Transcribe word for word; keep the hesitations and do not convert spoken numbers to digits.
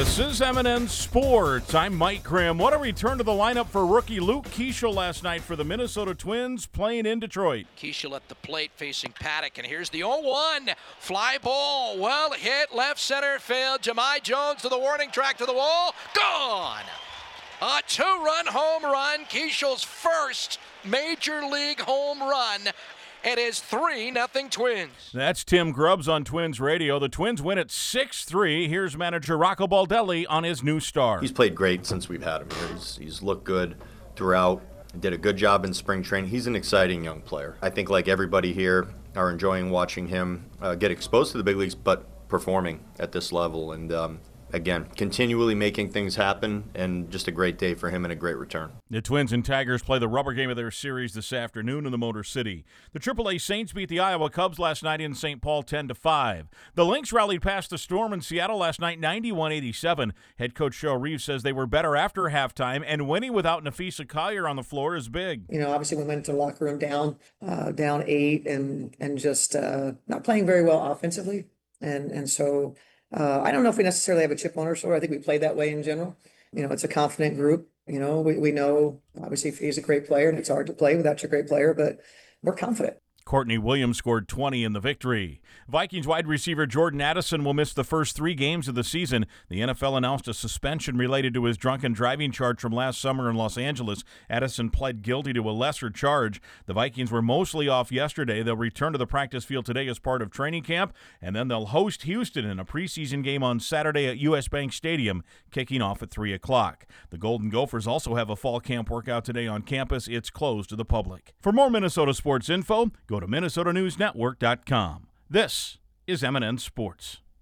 This is M and N Sports. I'm Mike Grimm. What a return to the lineup for rookie Luke Keeschel last night for the Minnesota Twins playing in Detroit. Keeschel at the plate facing Paddock, and here's the oh one. Fly ball, well hit, left center field. Jahmai Jones to the warning track to the wall. Gone! A two-run home run. Keeschel's first major league home run. It is three nothing Twins. That's Tim Grubbs on Twins Radio. The Twins win at six three. Here's manager Rocco Baldelli on his new star. He's played great since we've had him here. He's, he's looked good throughout. Did a good job in spring training. He's an exciting young player. I think like everybody here are enjoying watching him uh, get exposed to the big leagues, but performing at this level. And um, again, continually making things happen, and just a great day for him and a great return. The Twins and Tigers play the rubber game of their series this afternoon in the Motor City. The triple A Saints beat the Iowa Cubs last night in Saint Paul ten to five. The Lynx rallied past the Storm in Seattle last night ninety-one eighty-seven. Head coach Cheryl Reeves says they were better after halftime, and winning without Nafisa Collier on the floor is big. You know, obviously we went into the locker room down, uh, down eight, and and just uh, not playing very well offensively, and and so. Uh, I don't know if we necessarily have a chip on our shoulder. I think we play that way in general. You know, it's a confident group. You know, we, we know, obviously, he's a great player, and it's hard to play without your great player, but we're confident. Courtney Williams scored twenty in the victory. Vikings wide receiver Jordan Addison will miss the first three games of the season. The N F L announced a suspension related to his drunken driving charge from last summer in Los Angeles. Addison pled guilty to a lesser charge. The Vikings were mostly off yesterday. They'll return to the practice field today as part of training camp, and then they'll host Houston in a preseason game on Saturday at U S Bank Stadium, kicking off at three o'clock. The Golden Gophers also have a fall camp workout today on campus. It's closed to the public. For more Minnesota sports info, go to Minnesota News Network dot com. This is M and N Sports.